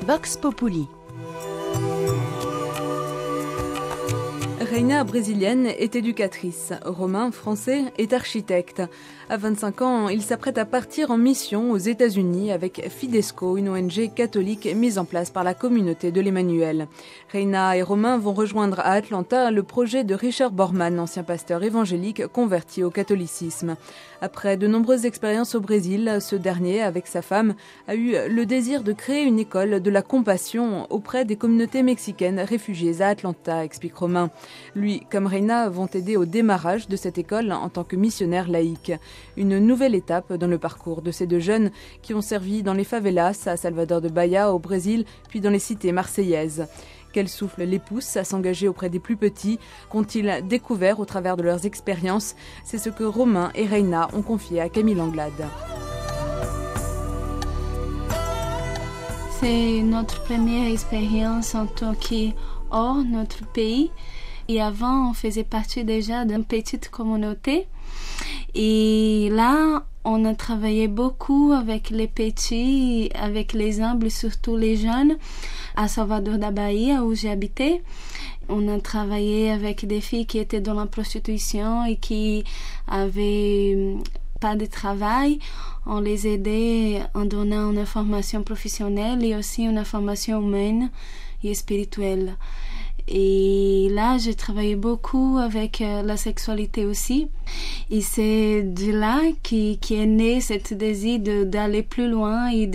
Vox Populi. Reina, brésilienne, est éducatrice. Romain, français, est architecte. À 25 ans, il s'apprête à partir en mission aux États-Unis avec Fidesco, une ONG catholique mise en place par la communauté de l'Emmanuel. Reina et Romain vont rejoindre à Atlanta le projet de Richard Borman, ancien pasteur évangélique converti au catholicisme. Après de nombreuses expériences au Brésil, ce dernier, avec sa femme, a eu le désir de créer une école de la compassion auprès des communautés mexicaines réfugiées à Atlanta, explique Romain. Lui, comme Reina, vont aider au démarrage de cette école en tant que missionnaire laïque. Une nouvelle étape dans le parcours de ces deux jeunes qui ont servi dans les favelas à Salvador de Bahia au Brésil, puis dans les cités marseillaises. Quel souffle les pousse à s'engager auprès des plus petits? Qu'ont-ils découvert au travers de leurs expériences? C'est ce que Romain et Reina ont confié à Camille Anglade. C'est notre première expérience en tant que hors notre pays. Et avant, on faisait partie déjà d'une petite communauté. Et là, on a travaillé beaucoup avec les petits, avec les humbles, surtout les jeunes, à Salvador da Bahia, où j'ai habité. On a travaillé avec des filles qui étaient dans la prostitution et qui avaient pas de travail. On les aidait en donnant une formation professionnelle et aussi une formation humaine et spirituelle. Et là, j'ai travaillé beaucoup avec la sexualité aussi. Et c'est de là qu'est né ce désir d'aller plus loin et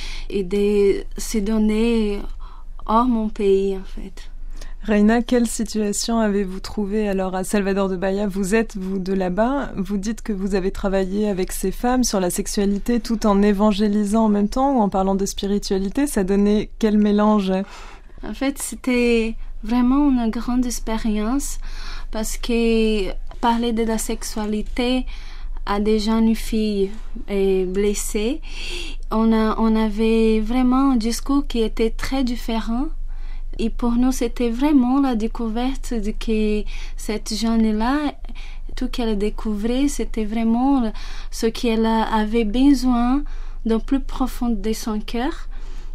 de se donner hors mon pays, en fait. Reina, quelle situation avez-vous trouvé alors à Salvador de Bahia? Vous êtes, vous, de là-bas. Vous dites que vous avez travaillé avec ces femmes sur la sexualité tout en évangélisant en même temps ou en parlant de spiritualité. Ça donnait quel mélange? En fait, c'était vraiment une grande expérience parce que parler de la sexualité à des jeunes filles blessées, on avait vraiment un discours qui était très différent. Et pour nous, c'était vraiment la découverte de que cette jeune-là, tout qu'elle découvrait, c'était vraiment ce qu'elle avait besoin dans le plus profond de son cœur.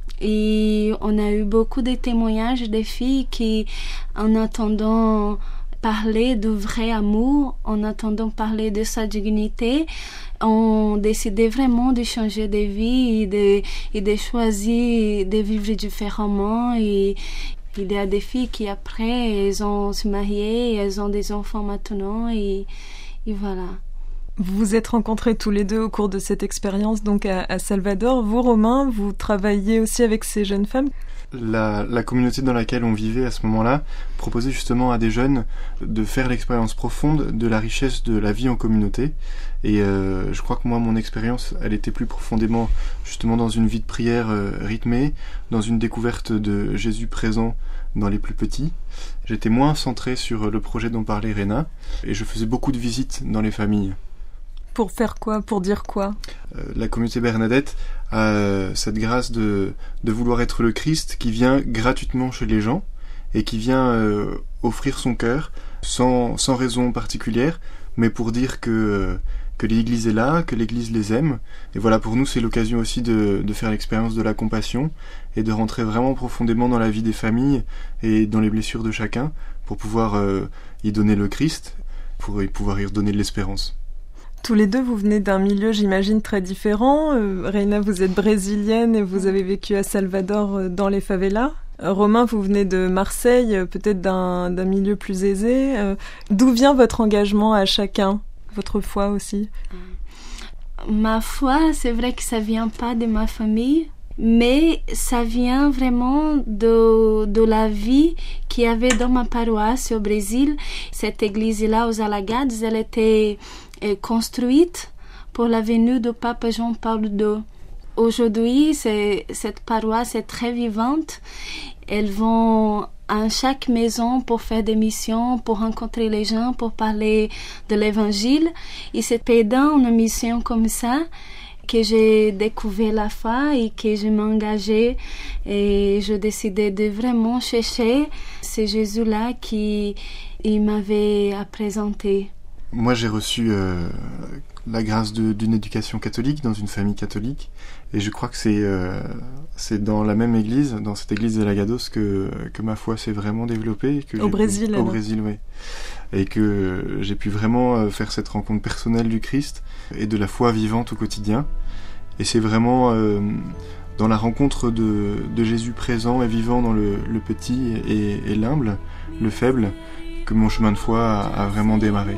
Et on a eu beaucoup de témoignages des filles qui, en attendant parler de vrai amour, en attendant parler de sa dignité, ont décidé vraiment de changer de vie et de choisir de vivre différemment. Et il y a des filles qui après, elles ont se marié, elles ont des enfants maintenant et voilà. Vous vous êtes rencontrés tous les deux au cours de cette expérience donc à Salvador. Vous, Romain, vous travaillez aussi avec ces jeunes femmes? La communauté dans laquelle on vivait à ce moment-là proposait justement à des jeunes de faire l'expérience profonde de la richesse de la vie en communauté. Et je crois que moi, mon expérience, elle était plus profondément justement dans une vie de prière rythmée, dans une découverte de Jésus présent dans les plus petits. J'étais moins centré sur le projet dont parlait Reina et je faisais beaucoup de visites dans les familles. Pour faire quoi? Pour dire quoi? La communauté Bernadette a cette grâce de vouloir être le Christ qui vient gratuitement chez les gens et qui vient offrir son cœur sans raison particulière, mais pour dire que l'Église est là, que l'Église les aime. Et voilà, pour nous, c'est l'occasion aussi de faire l'expérience de la compassion et de rentrer vraiment profondément dans la vie des familles et dans les blessures de chacun pour pouvoir y donner le Christ, pour pouvoir y redonner de l'espérance. Tous les deux, vous venez d'un milieu, j'imagine, très différent. Reina, vous êtes brésilienne et vous avez vécu à Salvador dans les favelas. Romain, vous venez de Marseille, peut-être d'un milieu plus aisé. D'où vient votre engagement à chacun? Votre foi aussi? Ma foi, c'est vrai que ça vient pas de ma famille, mais ça vient vraiment de la vie qu'il y avait dans ma paroisse au Brésil. Cette église-là, aux Alagados, elle était construite pour la venue du pape Jean-Paul II. Aujourd'hui, cette paroisse est très vivante. Elles vont à chaque maison pour faire des missions, pour rencontrer les gens, pour parler de l'évangile. Et c'est pendant une mission comme ça que j'ai découvert la foi et que je m'engageais et je décidais de vraiment chercher ce Jésus-là qui il m'avait présenté. Moi, j'ai reçu la grâce d'une éducation catholique dans une famille catholique, et je crois que c'est dans la même église, dans cette église de Lagados, que ma foi s'est vraiment développée. Au Brésil, au Brésil, oui. Et que j'ai pu vraiment faire cette rencontre personnelle du Christ et de la foi vivante au quotidien. Et c'est vraiment dans la rencontre de Jésus présent et vivant dans le petit et l'humble, le faible, que mon chemin de foi a vraiment démarré.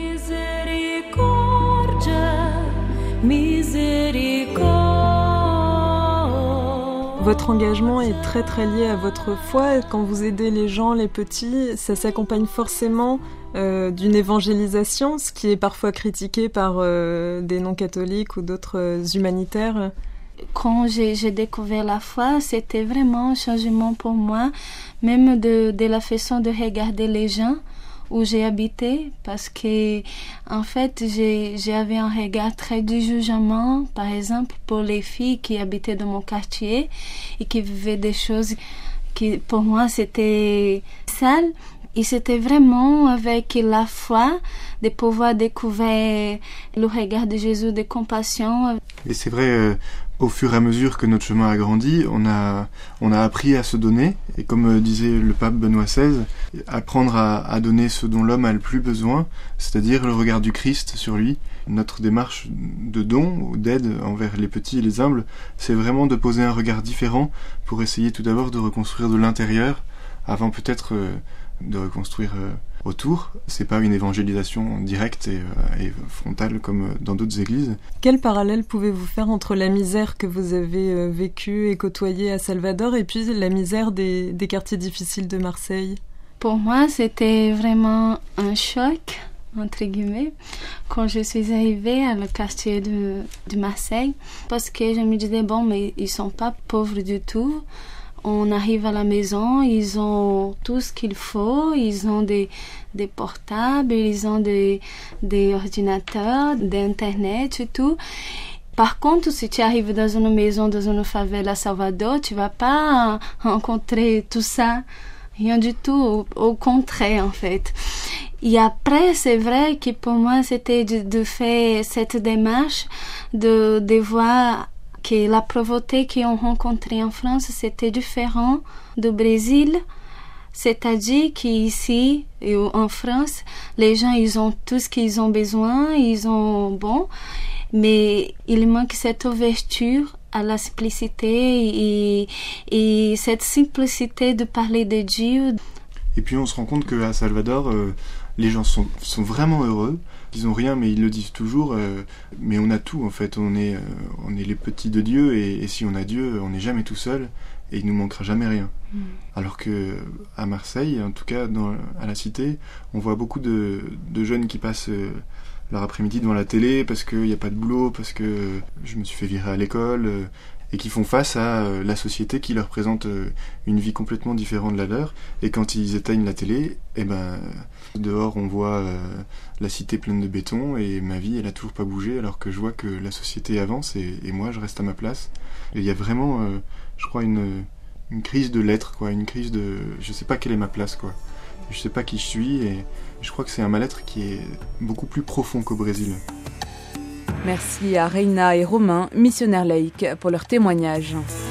Votre engagement est très très lié à votre foi. Quand vous aidez les gens, les petits, ça s'accompagne forcément d'une évangélisation, ce qui est parfois critiqué par des non-catholiques ou d'autres humanitaires. Quand j'ai découvert la foi, c'était vraiment un changement pour moi, même de la façon de regarder les gens où j'ai habité, parce que en fait j'avais un regard très du jugement, par exemple pour les filles qui habitaient dans mon quartier et qui vivaient des choses qui pour moi c'était sale. Et c'était vraiment avec la foi de pouvoir découvrir le regard de Jésus de compassion. Et c'est vrai, au fur et à mesure que notre chemin a grandi, on a appris à se donner. Et comme disait le pape Benoît XVI, apprendre à donner ce dont l'homme a le plus besoin, c'est-à-dire le regard du Christ sur lui. Notre démarche de don ou d'aide envers les petits et les humbles, c'est vraiment de poser un regard différent pour essayer tout d'abord de reconstruire de l'intérieur, avant peut-être de reconstruire autour. C'est pas une évangélisation directe et frontale comme dans d'autres églises. Quel parallèle pouvez-vous faire entre la misère que vous avez vécue et côtoyée à Salvador et puis la misère des quartiers difficiles de Marseille? Pour moi, c'était vraiment un choc, entre guillemets, quand je suis arrivée à le quartier de Marseille, parce que je me disais, bon, mais ils sont pas pauvres du tout. On arrive à la maison, ils ont tout ce qu'il faut, ils ont des portables, ils ont des ordinateurs, d'internet et tout. Par contre, si tu arrives dans une maison, dans une favela à Salvador, tu vas pas rencontrer tout ça, rien du tout, au contraire en fait. Et après, c'est vrai que pour moi, c'était de faire cette démarche, de voir que la pauvreté qu'on rencontrait en France, c'était différent du Brésil. C'est-à-dire qu'ici, en France, les gens, ils ont tout ce qu'ils ont besoin, ils ont bon, mais il manque cette ouverture à la simplicité et cette simplicité de parler de Dieu. Et puis on se rend compte qu'à Salvador, les gens sont vraiment heureux. Ils n'ont rien, mais ils le disent toujours. Mais on a tout, en fait. On est les petits de Dieu, et si on a Dieu, on n'est jamais tout seul, et il nous manquera jamais rien. Alors que à Marseille, en tout cas à la cité, on voit beaucoup de jeunes qui passent leur après-midi devant la télé parce qu'il n'y a pas de boulot, parce que je me suis fait virer à l'école, et qui font face à la société qui leur présente une vie complètement différente de la leur. Et quand ils éteignent la télé, dehors on voit la cité pleine de béton, et ma vie elle a toujours pas bougé, alors que je vois que la société avance et moi je reste à ma place. Et il y a vraiment, je crois, une crise de l'être, quoi, une crise de... je sais pas quelle est ma place, quoi. Je sais pas qui je suis, et je crois que c'est un mal-être qui est beaucoup plus profond qu'au Brésil. Merci à Reina et Romain, missionnaires laïcs, pour leur témoignage.